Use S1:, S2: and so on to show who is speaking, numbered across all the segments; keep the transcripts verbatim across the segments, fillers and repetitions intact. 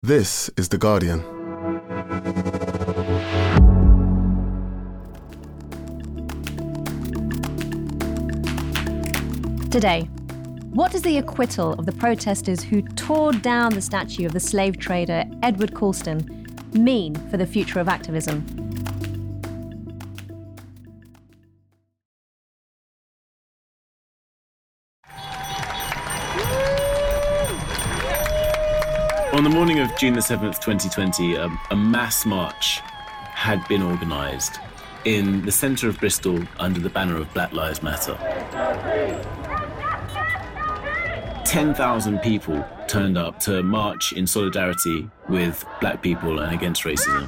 S1: This is The Guardian.
S2: Today, what does the acquittal of the protesters who tore down the statue of the slave trader Edward Colston mean for the future of activism?
S3: On the morning of June the seventh, twenty twenty, a, a mass march had been organised in the centre of Bristol under the banner of Black Lives Matter. ten thousand people turned up to march in solidarity with black people and against racism.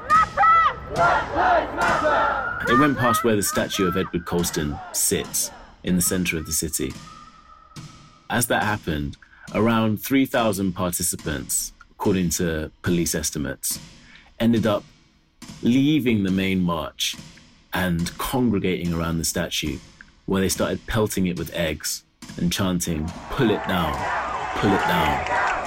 S3: They went past where the statue of Edward Colston sits in the centre of the city. As that happened, around three thousand participants, according to police estimates, ended up leaving the main march and congregating around the statue, where they started pelting it with eggs and chanting, "Pull it down, pull it down."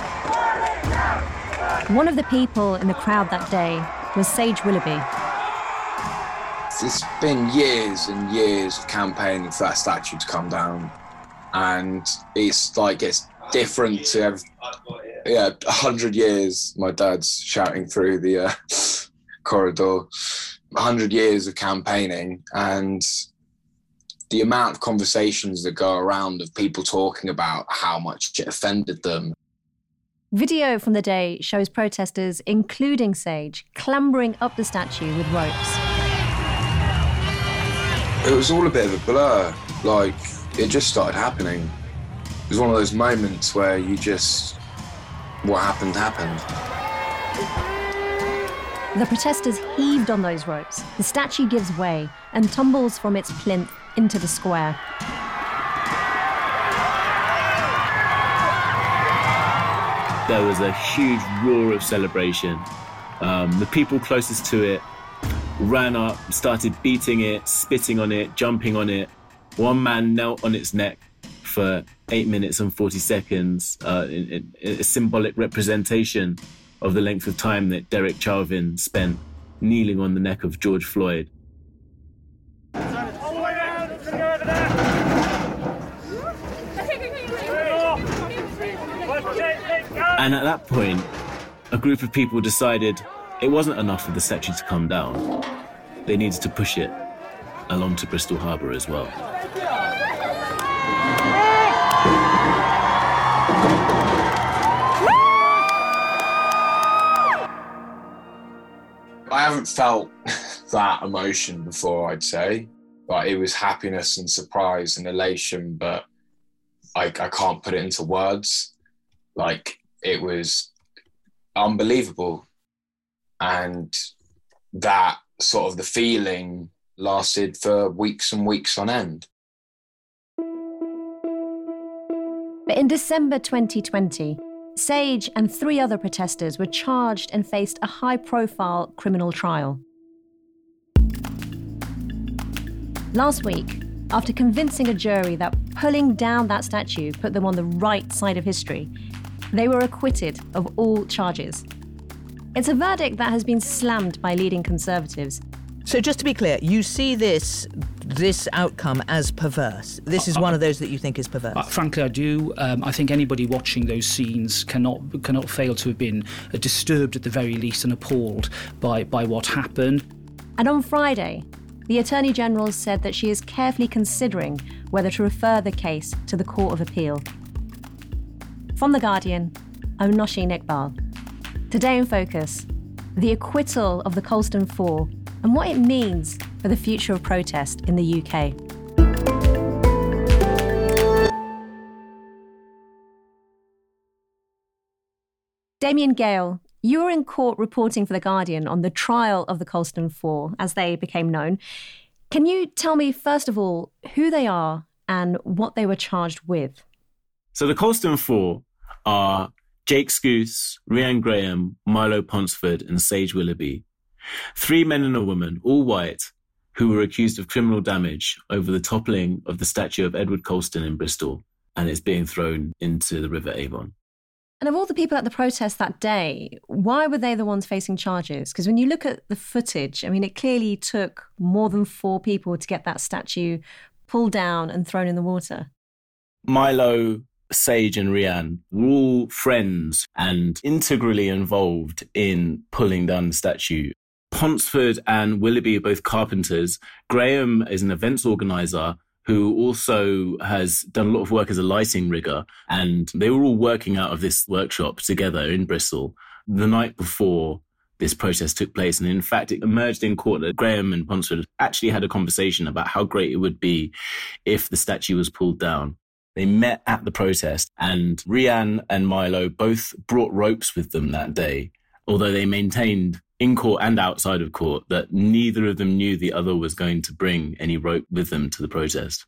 S2: One of the people in the crowd that day was Sage Willoughby.
S4: It's been years and years of campaigning for that statue to come down. And it's like, it's different to have, yeah, a hundred years, my dad's shouting through the uh, corridor, a hundred years of campaigning, and the amount of conversations that go around of people talking about how much it offended them.
S2: Video from the day shows protesters, including Sage, clambering up the statue with ropes.
S4: It was all a bit of a blur, like, it just started happening. It was one of those moments where you just, what happened, happened.
S2: The protesters heaved on those ropes. The statue gives way and tumbles from its plinth into the square.
S3: There was a huge roar of celebration. Um, the people closest to it ran up, started beating it, spitting on it, jumping on it. One man knelt on its neck for eight minutes and forty seconds, uh, in, in a symbolic representation of the length of time that Derek Chauvin spent kneeling on the neck of George Floyd. And at that point, a group of people decided it wasn't enough for the statue to come down. They needed to push it along to Bristol Harbour as well.
S4: I haven't felt that emotion before, I'd say. Like, it was happiness and surprise and elation, but I, I can't put it into words. Like, it was unbelievable. And that sort of the feeling lasted for weeks and weeks on end.
S2: But in December twenty twenty, Sage and three other protesters were charged and faced a high-profile criminal trial. Last week, after convincing a jury that pulling down that statue put them on the right side of history, they were acquitted of all charges. It's a verdict that has been slammed by leading Conservatives.
S5: So just to be clear, you see this this outcome as perverse. This is one of those that you think is perverse.
S6: Uh, frankly, I do. Um, I think anybody watching those scenes cannot cannot fail to have been uh, disturbed at the very least and appalled by, by what happened.
S2: And on Friday, the Attorney General said that she is carefully considering whether to refer the case to the Court of Appeal. From The Guardian, I'm Nosheen Iqbal. Today in Focus, the acquittal of the Colston Four and what it means for the future of protest in the U K. Damien Gale, you were in court reporting for The Guardian on the trial of the Colston Four, as they became known. Can you tell me, first of all, who they are and what they were charged with?
S3: So the Colston Four are Jake Scouse, Rhiannon Graham, Milo Ponsford and Sage Willoughby. Three men and a woman, all white, who were accused of criminal damage over the toppling of the statue of Edward Colston in Bristol and it's being thrown into the River Avon.
S2: And of all the people at the protest that day, why were they the ones facing charges? Because when you look at the footage, I mean, it clearly took more than four people to get that statue pulled down and thrown in the water.
S3: Milo, Sage and Rhiann were all friends and integrally involved in pulling down the statue. Ponsford and Willoughby are both carpenters. Graham is an events organiser who also has done a lot of work as a lighting rigger, and they were all working out of this workshop together in Bristol the night before this protest took place. And in fact, it emerged in court that Graham and Ponsford actually had a conversation about how great it would be if the statue was pulled down. They met at the protest, and Rhiann and Milo both brought ropes with them that day, although they maintained in court and outside of court that neither of them knew the other was going to bring any rope with them to the protest.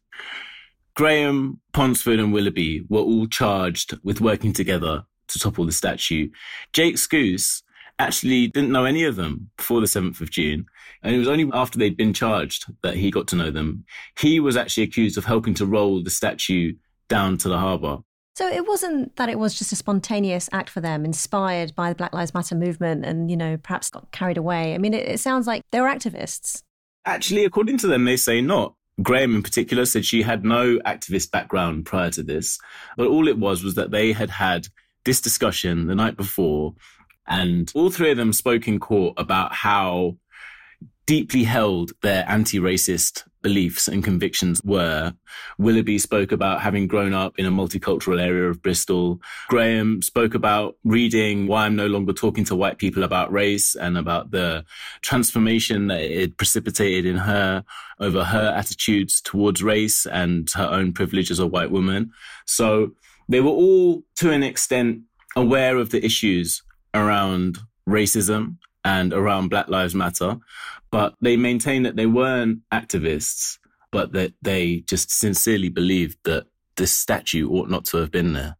S3: Graham, Ponsford and Willoughby were all charged with working together to topple the statue. Jake Scouse actually didn't know any of them before the seventh of June, and it was only after they'd been charged that he got to know them. He was actually accused of helping to roll the statue down to the harbour.
S2: So it wasn't that it was just a spontaneous act for them, inspired by the Black Lives Matter movement and, you know, perhaps got carried away. I mean, it, it sounds like they were activists.
S3: Actually, according to them, they say not. Graham in particular said she had no activist background prior to this, but all it was was that they had had this discussion the night before, and all three of them spoke in court about how deeply held their anti-racist beliefs and convictions were. Willoughby spoke about having grown up in a multicultural area of Bristol. Graham spoke about reading Why I'm No Longer Talking to White People About Race, and about the transformation that it precipitated in her over her attitudes towards race and her own privilege as a white woman. So they were all, to an extent, aware of the issues around racism and around Black Lives Matter, but they maintained that they weren't activists, but that they just sincerely believed that this statue ought not to have been there.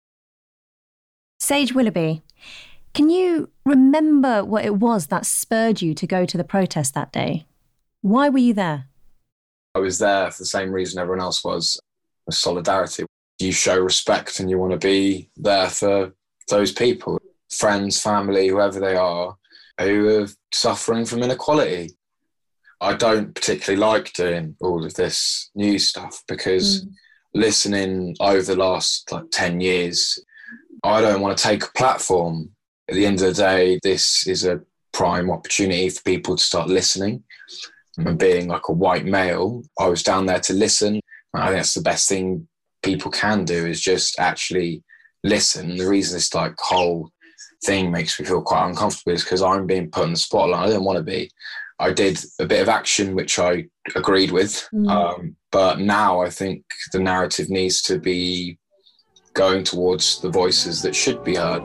S2: Sage Willoughby, can you remember what it was that spurred you to go to the protest that day? Why were you there?
S4: I was there for the same reason everyone else was, solidarity. You show respect and you want to be there for those people, friends, family, whoever they are, who are suffering from inequality. I don't particularly like doing all of this news stuff because mm. listening over the last like ten years, I don't want to take a platform. At the end of the day, this is a prime opportunity for people to start listening. And being like a white male, I was down there to listen. I think that's the best thing people can do, is just actually listen. And the reason this like whole thing makes me feel quite uncomfortable is because I'm being put in the spotlight. I didn't want to be. I did a bit of action which I agreed with, mm. um, but now I think the narrative needs to be going towards the voices that should be heard.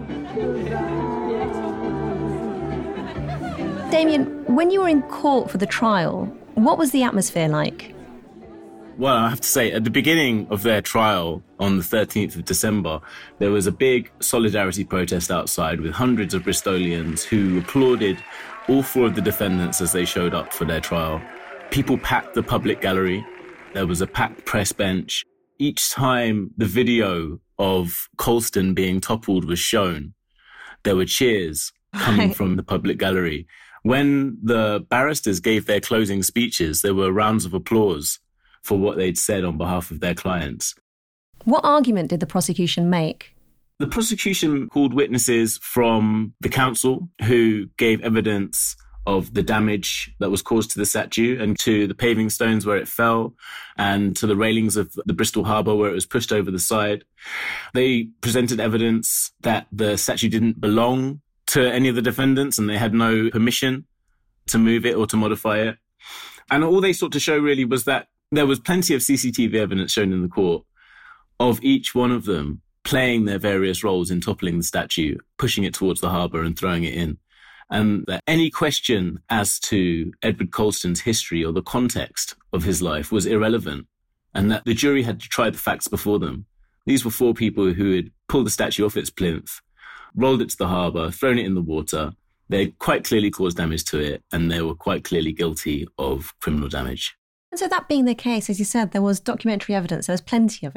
S2: Damien, when you were in court for the trial, what was the atmosphere like?
S3: Well, I have to say, at the beginning of their trial on the thirteenth of December, there was a big solidarity protest outside with hundreds of Bristolians who applauded all four of the defendants as they showed up for their trial. People packed the public gallery. There was a packed press bench. Each time the video of Colston being toppled was shown, there were cheers coming from the public gallery. When the barristers gave their closing speeches, there were rounds of applause for what they'd said on behalf of their clients.
S2: What argument did the prosecution make?
S3: The prosecution called witnesses from the council who gave evidence of the damage that was caused to the statue and to the paving stones where it fell and to the railings of the Bristol Harbour where it was pushed over the side. They presented evidence that the statue didn't belong to any of the defendants and they had no permission to move it or to modify it. And all they sought to show really was that there was plenty of C C T V evidence shown in the court of each one of them playing their various roles in toppling the statue, pushing it towards the harbour and throwing it in. And that any question as to Edward Colston's history or the context of his life was irrelevant, and that the jury had to try the facts before them. These were four people who had pulled the statue off its plinth, rolled it to the harbour, thrown it in the water. They quite clearly caused damage to it, and they were quite clearly guilty of criminal damage.
S2: And so that being the case, as you said, there was documentary evidence, there was plenty of it.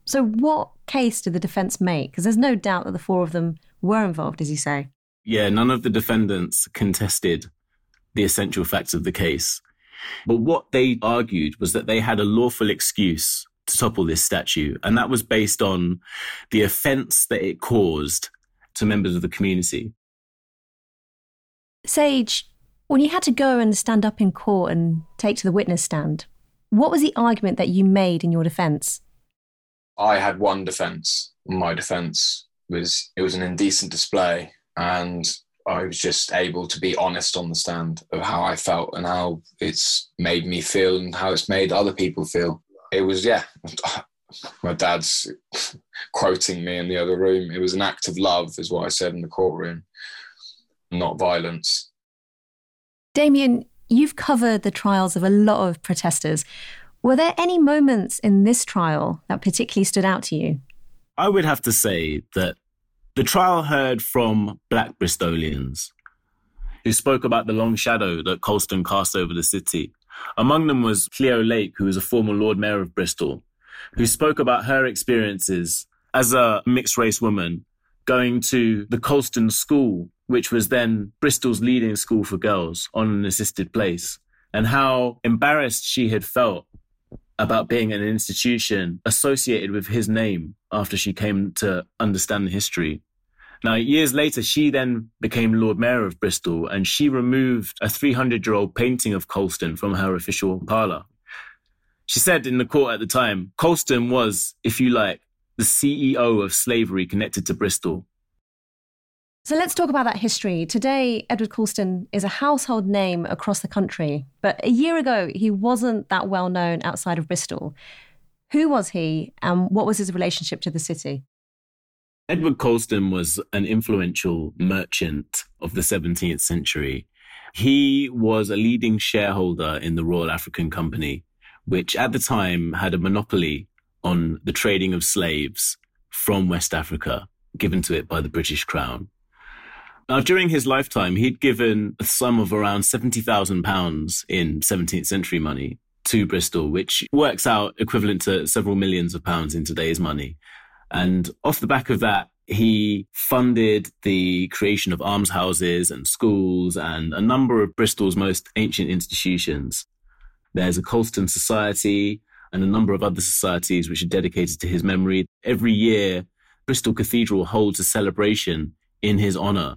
S2: So what case did the defence make? Because there's no doubt that the four of them were involved, as you say.
S3: Yeah, none of the defendants contested the essential facts of the case. But what they argued was that they had a lawful excuse to topple this statue, and that was based on the offence that it caused to members of the community.
S2: Sage, when you had to go and stand up in court and take to the witness stand, what was the argument that you made in your defence?
S4: I had one defence. My defence was it was an indecent display, and I was just able to be honest on the stand of how I felt and how it's made me feel and how it's made other people feel. It was, yeah, my dad's quoting me in the other room. It was an act of love, is what I said in the courtroom, not violence.
S2: Damien, you've covered the trials of a lot of protesters. Were there any moments in this trial that particularly stood out to you?
S3: I would have to say that the trial heard from Black Bristolians who spoke about the long shadow that Colston cast over the city. Among them was Cleo Lake, who was a former Lord Mayor of Bristol, who spoke about her experiences as a mixed-race woman going to the Colston School, which was then Bristol's leading school for girls on an assisted place, and how embarrassed she had felt about being in an institution associated with his name after she came to understand the history. Now, years later, she then became Lord Mayor of Bristol, and she removed a three hundred year old painting of Colston from her official parlour. She said in the court at the time, Colston was, if you like, the C E O of slavery connected to Bristol.
S2: So let's talk about that history. Today, Edward Colston is a household name across the country, but a year ago, he wasn't that well known outside of Bristol. Who was he, and what was his relationship to the city?
S3: Edward Colston was an influential merchant of the seventeenth century. He was a leading shareholder in the Royal African Company, which at the time had a monopoly on the trading of slaves from West Africa, given to it by the British Crown. Now, during his lifetime, he'd given a sum of around seventy thousand pounds in seventeenth century money to Bristol, which works out equivalent to several millions of pounds in today's money. And off the back of that, he funded the creation of almshouses and schools and a number of Bristol's most ancient institutions. There's a Colston Society and a number of other societies which are dedicated to his memory. Every year, Bristol Cathedral holds a celebration in his honour,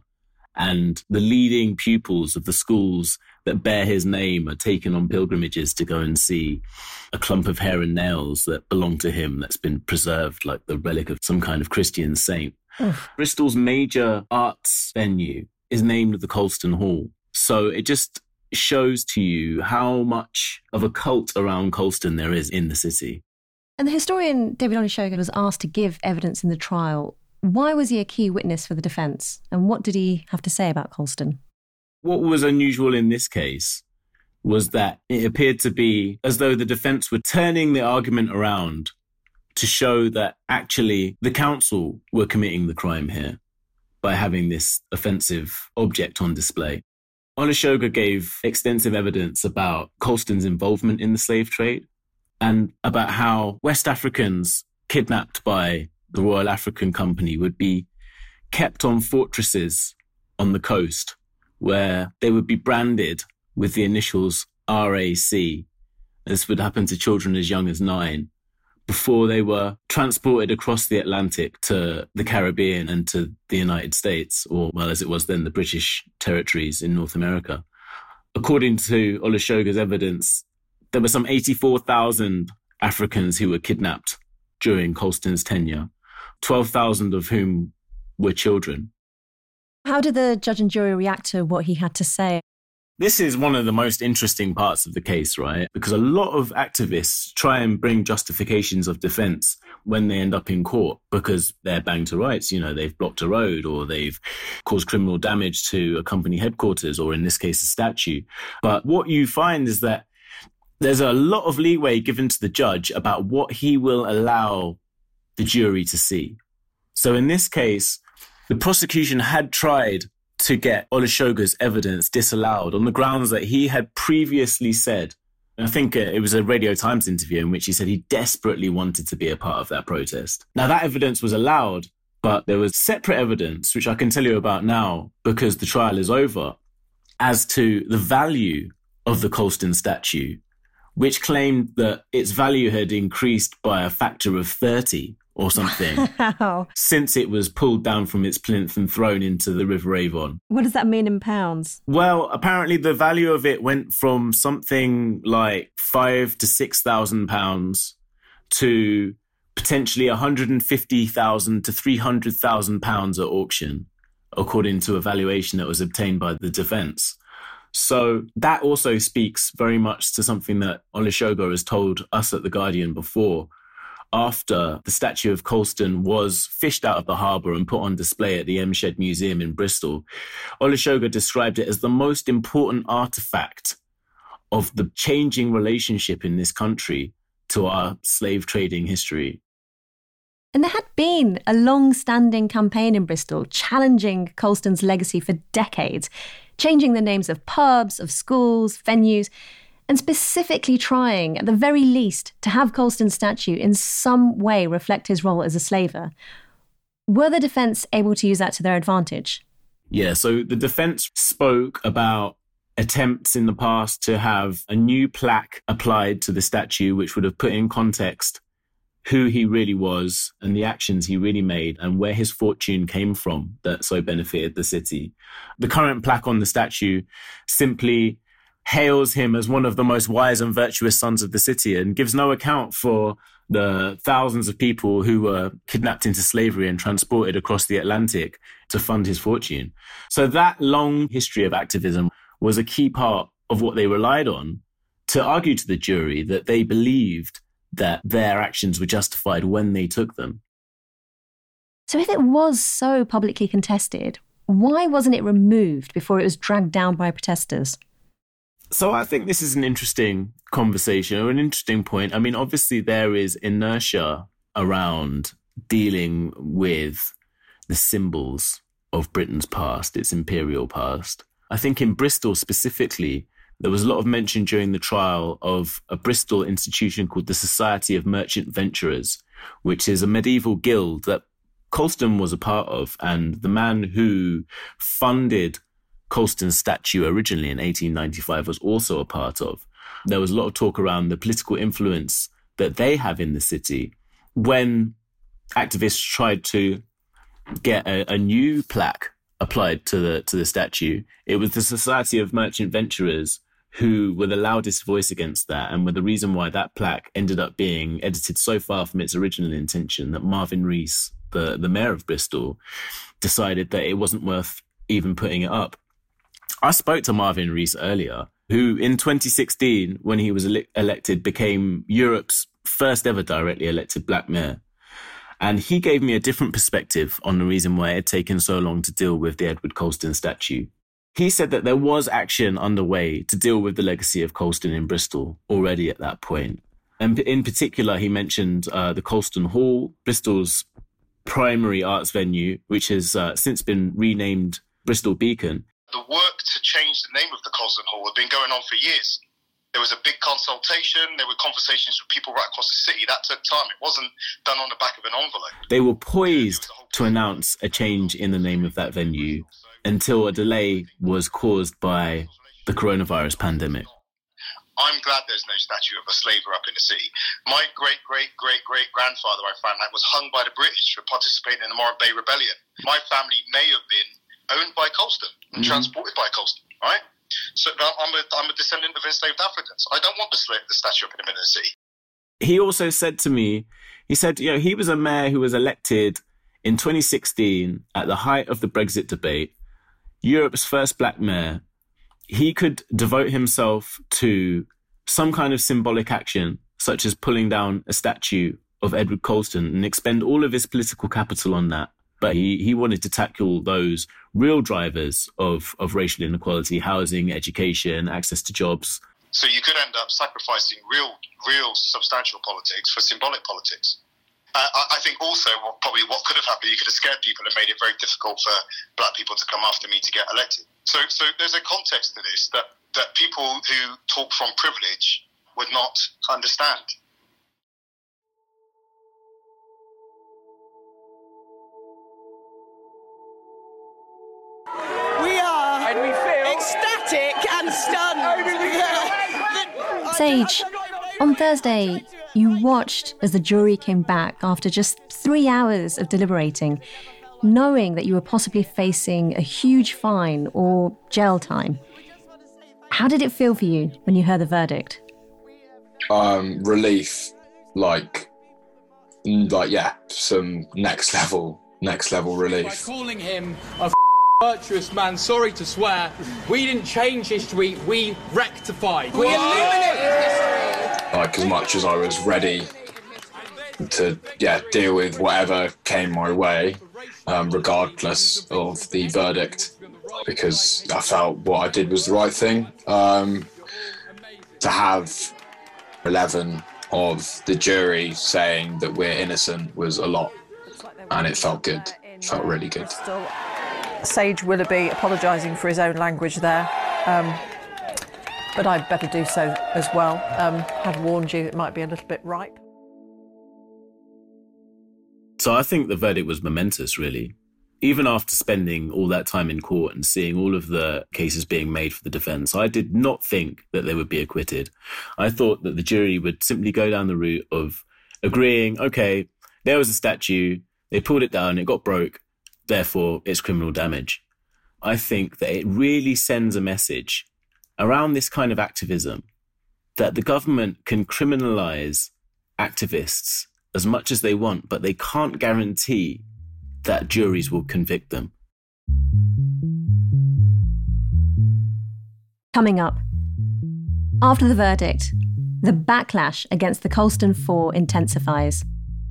S3: and the leading pupils of the schools that bear his name are taken on pilgrimages to go and see a clump of hair and nails that belong to him that's been preserved like the relic of some kind of Christian saint. Oof. Bristol's major arts venue is named the Colston Hall. So it just shows to you how much of a cult around Colston there is in the city.
S2: And the historian David Olusoga was asked to give evidence in the trial. Why was he a key witness for the defence? And what did he have to say about Colston?
S3: What was unusual in this case was that it appeared to be as though the defence were turning the argument around to show that actually the council were committing the crime here by having this offensive object on display. Olusoga gave extensive evidence about Colston's involvement in the slave trade and about how West Africans kidnapped by the Royal African Company would be kept on fortresses on the coast where they would be branded with the initials R A C. This would happen to children as young as nine before they were transported across the Atlantic to the Caribbean and to the United States, or, well, as it was then, the British territories in North America. According to Olusoga's evidence, there were some eighty-four thousand Africans who were kidnapped during Colston's tenure, twelve thousand of whom were children.
S2: How did the judge and jury react to what he had to say?
S3: This is one of the most interesting parts of the case, right? Because a lot of activists try and bring justifications of defence when they end up in court because they're banged to rights. You know, they've blocked a road or they've caused criminal damage to a company headquarters or, in this case, a statue. But what you find is that there's a lot of leeway given to the judge about what he will allow the jury to see. So in this case, the prosecution had tried to get Olusoga's evidence disallowed on the grounds that he had previously said I think it was a Radio Times interview in which he said he desperately wanted to be a part of that protest. Now, that evidence was allowed, but there was separate evidence, which I can tell you about now because the trial is over, as to the value of the Colston statue, which claimed that its value had increased by a factor of thirty or something
S2: Wow.
S3: since it was pulled down from its plinth and thrown into the River Avon.
S2: What does that mean in pounds?
S3: Well, apparently the value of it went from something like five to six thousand pounds to potentially one hundred fifty thousand to three hundred thousand pounds at auction, according to a valuation that was obtained by the defence. So that also speaks very much to something that Olusoga has told us at The Guardian before. After the statue of Colston was fished out of the harbour and put on display at the M Shed Museum in Bristol, Olusoga described it as the most important artefact of the changing relationship in this country to our slave trading history.
S2: And there had been a long-standing campaign in Bristol challenging Colston's legacy for decades, changing the names of pubs, of schools, venues, and specifically trying, at the very least, to have Colston's statue in some way reflect his role as a slaver. Were the defence able to use that to their advantage?
S3: Yeah, so the defence spoke about attempts in the past to have a new plaque applied to the statue, which would have put in context who he really was and the actions he really made and where his fortune came from that so benefited the city. The current plaque on the statue simply hails him as one of the most wise and virtuous sons of the city and gives no account for the thousands of people who were kidnapped into slavery and transported across the Atlantic to fund his fortune. So that long history of activism was a key part of what they relied on to argue to the jury that they believed that their actions were justified when they took them.
S2: So if it was so publicly contested, why wasn't it removed before it was dragged down by protesters?
S3: So I think this is an interesting conversation or an interesting point. I mean, obviously there is inertia around dealing with the symbols of Britain's past, its imperial past. I think in Bristol specifically, there was a lot of mention during the trial of a Bristol institution called the Society of Merchant Venturers, which is a medieval guild that Colston was a part of. And the man who funded Colston's statue originally in eighteen ninety-five was also a part of. There was a lot of talk around the political influence that they have in the city. When activists tried to get a, a new plaque applied to the to the statue, it was the Society of Merchant Venturers who were the loudest voice against that and were the reason why that plaque ended up being edited so far from its original intention that Marvin Rees, the, the mayor of Bristol, decided that it wasn't worth even putting it up. I spoke to Marvin Rees earlier, who in twenty sixteen, when he was ele- elected, became Europe's first ever directly elected black mayor. And he gave me a different perspective on the reason why it had taken so long to deal with the Edward Colston statue. He said that there was action underway to deal with the legacy of Colston in Bristol already at that point. And in particular, he mentioned uh, the Colston Hall, Bristol's primary arts venue, which has uh, since been renamed Bristol Beacon.
S1: The work to change the name of the Colston Hall had been going on for years. There was a big consultation. There were conversations with people right across the city. That took time. It wasn't done on the back of an envelope.
S3: They were poised to announce a change in the name of that venue until a delay was caused by the coronavirus pandemic.
S1: I'm glad there's no statue of a slaver up in the city. My great-great-great-great-grandfather, I found out, was hung by the British for participating in the Moray Bay Rebellion. My family may have been owned by Colston and mm-hmm. transported by Colston, right? So I'm a, I'm a descendant of enslaved Africans. I don't want the, slave, the statue up in the middle of the city.
S3: He also said to me, he said, you know, he was a mayor who was elected in twenty sixteen at the height of the Brexit debate, Europe's first black mayor. He could devote himself to some kind of symbolic action, such as pulling down a statue of Edward Colston and expend all of his political capital on that. But he, he wanted to tackle those real drivers of, of racial inequality, housing, education, access to jobs.
S1: So you could end up sacrificing real, real substantial politics for symbolic politics. Uh, I, I think also what, probably what could have happened, you could have scared people and made it very difficult for black people to come after me to get elected. So so there's a context to this, that, that people who talk from privilege would not understand.
S7: We are and we feel ecstatic and stunned.
S2: Sage, on Thursday, you watched as the jury came back after just three hours of deliberating, knowing that you were possibly facing a huge fine or jail time. How did it feel for you when you heard the verdict?
S4: Um, relief, like, like yeah, some next level, next level relief.
S8: By calling him a virtuous man, sorry to swear, we didn't change history, we rectified. We eliminated history.
S4: Like, as much as I was ready to, yeah, deal with whatever came my way, um, regardless of the verdict, because I felt what I did was the right thing. Um, to have eleven of the jury saying that we're innocent was a lot, and it felt good. It felt really good.
S9: Sage Willoughby apologising for his own language there, um, but I'd better do so as well. Um, had warned you it might be a little bit ripe.
S3: So I think the verdict was momentous, really. Even after spending all that time in court and seeing all of the cases being made for the defence, I did not think that they would be acquitted. I thought that the jury would simply go down the route of agreeing, OK, there was a statue, they pulled it down, it got broke, therefore it's criminal damage. I think that it really sends a message around this kind of activism that the government can criminalise activists as much as they want, but they can't guarantee that juries will convict them.
S2: Coming up, after the verdict, the backlash against the Colston Four intensifies.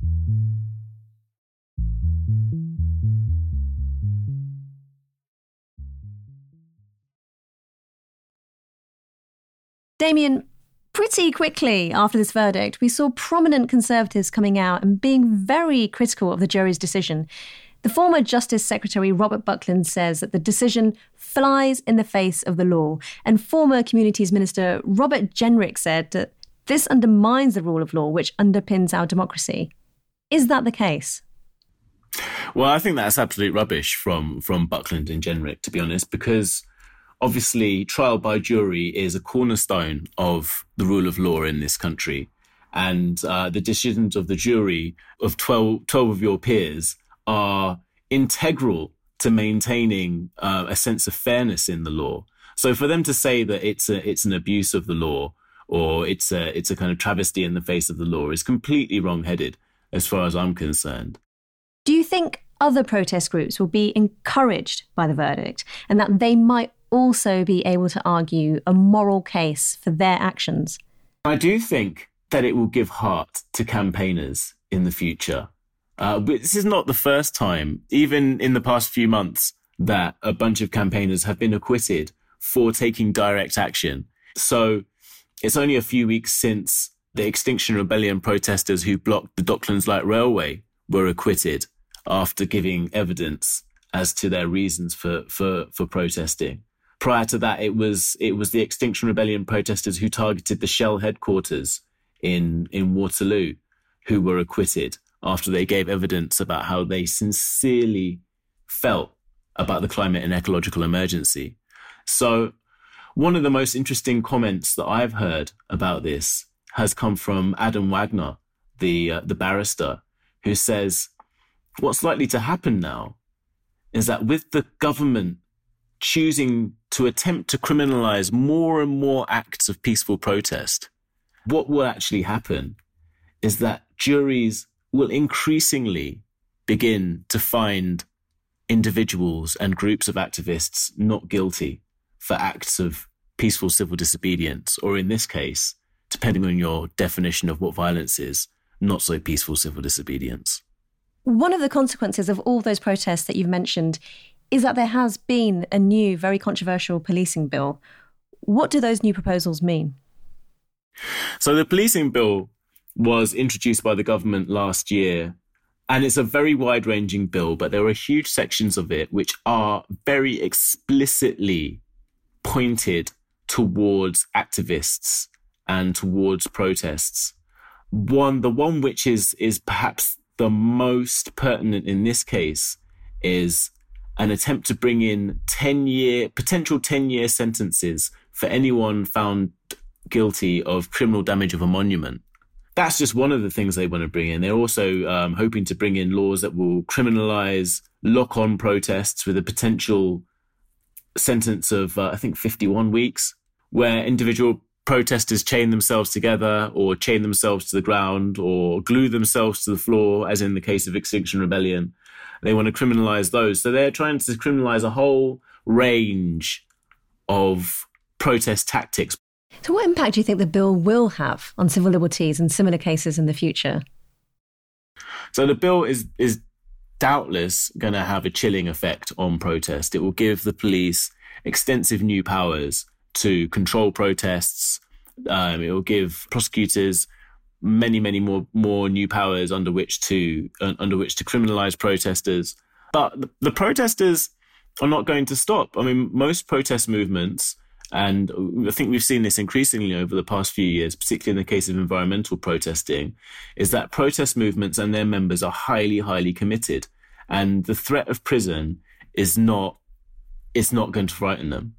S2: Damien, pretty quickly after this verdict, we saw prominent Conservatives coming out and being very critical of the jury's decision. The former Justice Secretary Robert Buckland says that the decision flies in the face of the law, and former Communities Minister Robert Jenrick said that this undermines the rule of law, which underpins our democracy. Is that the case?
S3: Well, I think that's absolute rubbish from, from Buckland and Jenrick, to be honest, because obviously, trial by jury is a cornerstone of the rule of law in this country. And uh, the decisions of the jury of twelve, twelve of your peers are integral to maintaining uh, a sense of fairness in the law. So for them to say that it's a, it's an abuse of the law or it's a, it's a kind of travesty in the face of the law is completely wrong-headed as far as I'm concerned.
S2: Do you think other protest groups will be encouraged by the verdict and that they might also be able to argue a moral case for their actions?
S3: I do think that it will give heart to campaigners in the future. Uh, but this is not the first time, even in the past few months, that a bunch of campaigners have been acquitted for taking direct action. So it's only a few weeks since the Extinction Rebellion protesters who blocked the Docklands Light Railway were acquitted after giving evidence as to their reasons for, for, for protesting. Prior to that, it was it was the Extinction Rebellion protesters who targeted the Shell headquarters in, in Waterloo who were acquitted after they gave evidence about how they sincerely felt about the climate and ecological emergency. So one of the most interesting comments that I've heard about this has come from Adam Wagner, the uh, the barrister, who says, what's likely to happen now is that with the government choosing to attempt to criminalise more and more acts of peaceful protest, what will actually happen is that juries will increasingly begin to find individuals and groups of activists not guilty for acts of peaceful civil disobedience, or in this case, depending on your definition of what violence is, not so peaceful civil disobedience.
S2: One of the consequences of all those protests that you've mentioned is that there has been a new, very controversial policing bill. What do those new proposals mean?
S3: So the policing bill was introduced by the government last year, and it's a very wide-ranging bill, but there are huge sections of it which are very explicitly pointed towards activists and towards protests. One, the one which is is perhaps the most pertinent in this case is an attempt to bring in ten-year, potential ten-year sentences for anyone found guilty of criminal damage of a monument. That's just one of the things they want to bring in. They're also um, hoping to bring in laws that will criminalise lock-on protests with a potential sentence of, uh, I think, fifty-one weeks, where individual protesters chain themselves together or chain themselves to the ground or glue themselves to the floor, as in the case of Extinction Rebellion. They want to criminalise those. So they're trying to criminalise a whole range of protest tactics.
S2: So what impact do you think the bill will have on civil liberties in similar cases in the future?
S3: So the bill is is doubtless going to have a chilling effect on protest. It will give the police extensive new powers to control protests. Um, it will give prosecutors many, many more more new powers under which to uh, under which to criminalise protesters. But the, the protesters are not going to stop. I mean, most protest movements, and I think we've seen this increasingly over the past few years, particularly in the case of environmental protesting, is that protest movements and their members are highly, highly committed. And the threat of prison is not, it's not going to frighten them.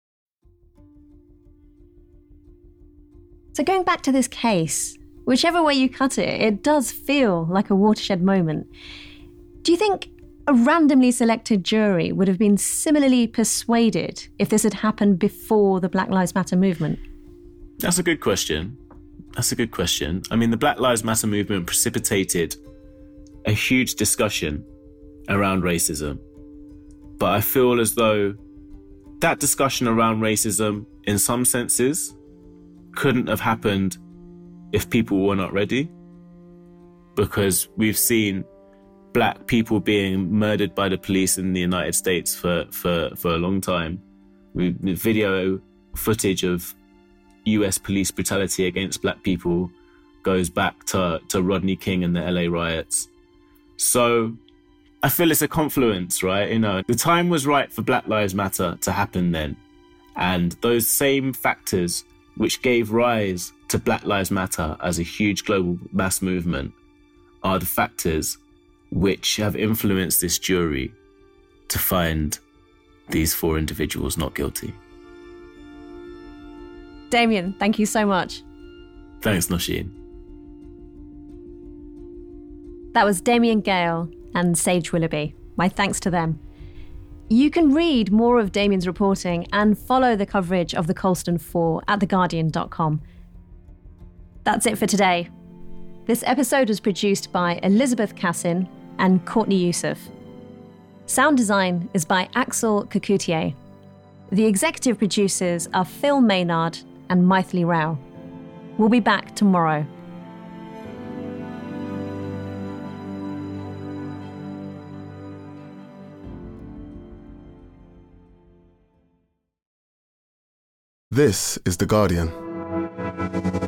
S2: So going back to this case, whichever way you cut it, it does feel like a watershed moment. Do you think a randomly selected jury would have been similarly persuaded if this had happened before the Black Lives Matter movement?
S3: That's a good question. That's a good question. I mean, the Black Lives Matter movement precipitated a huge discussion around racism. But I feel as though that discussion around racism, in some senses, couldn't have happened if people were not ready. Because we've seen black people being murdered by the police in the United States for, for, for a long time. We, video footage of U S police brutality against black people goes back to, to Rodney King and the L A riots. So I feel it's a confluence, right? You know, the time was right for Black Lives Matter to happen then. And those same factors which gave rise to Black Lives Matter as a huge global mass movement are the factors which have influenced this jury to find these four individuals not guilty.
S2: Damien, thank you so much.
S3: Thanks, Nosheen.
S2: That was Damien Gale and Sage Willoughby. My thanks to them. You can read more of Damien's reporting and follow the coverage of the Colston Four at the guardian dot com. That's it for today. This episode was produced by Elizabeth Cassin and Courtney Youssef. Sound design is by Axel Kakoutié. The executive producers are Phil Maynard and Maithili Rao. We'll be back tomorrow.
S10: This is The Guardian.